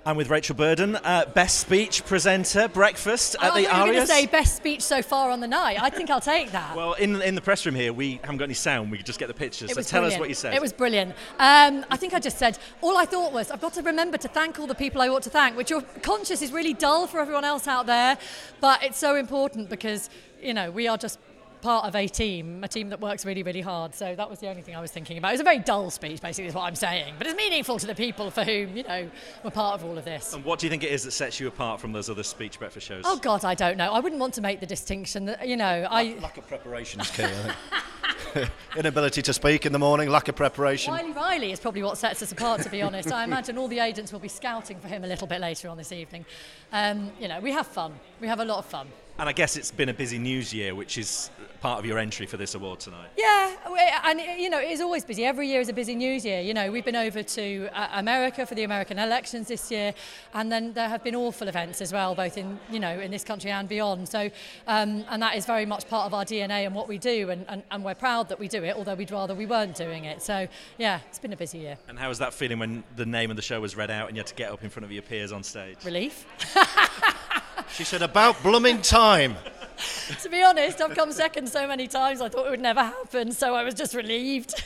I'm with Rachel Burden, best speech presenter, breakfast at the I'm going to Arias. say best speech so far on the night. I think I'll take that. Well, in the press room here, we haven't got any sound. We could just get the pictures. So tell us what you said. It was brilliant. I think I just said, all I thought was, I've got to remember to thank all the people I ought to thank, which you're conscious is really dull for everyone else out there, but it's so important because, we are just part of a team that works really, really hard. So that was the only thing I was thinking about. It was a very dull speech, basically, is what I'm saying. But it's meaningful to the people for whom, were part of all of this. And what do you think it is that sets you apart from those other speech breakfast shows? Oh, God, I don't know. I wouldn't want to make the distinction that, Lack of preparation is key, I think. Inability to speak in the morning, lack of preparation. Wiley Riley is probably what sets us apart, to be honest. I imagine all the agents will be scouting for him a little bit later on this evening. We have fun. We have a lot of fun. And I guess it's been a busy news year, which is part of your entry for this award tonight. Yeah, and it is always busy. Every year is a busy news year. We've been over to America for the American elections this year, and then there have been awful events as well, both in in this country and beyond. So, and that is very much part of our DNA and what we do, and we're proud that we do it, although we'd rather we weren't doing it. So, yeah, it's been a busy year. And how was that feeling when the name of the show was read out and you had to get up in front of your peers on stage? Relief. She said, about blooming time. To be honest, I've come second so many times I thought it would never happen, so I was just relieved.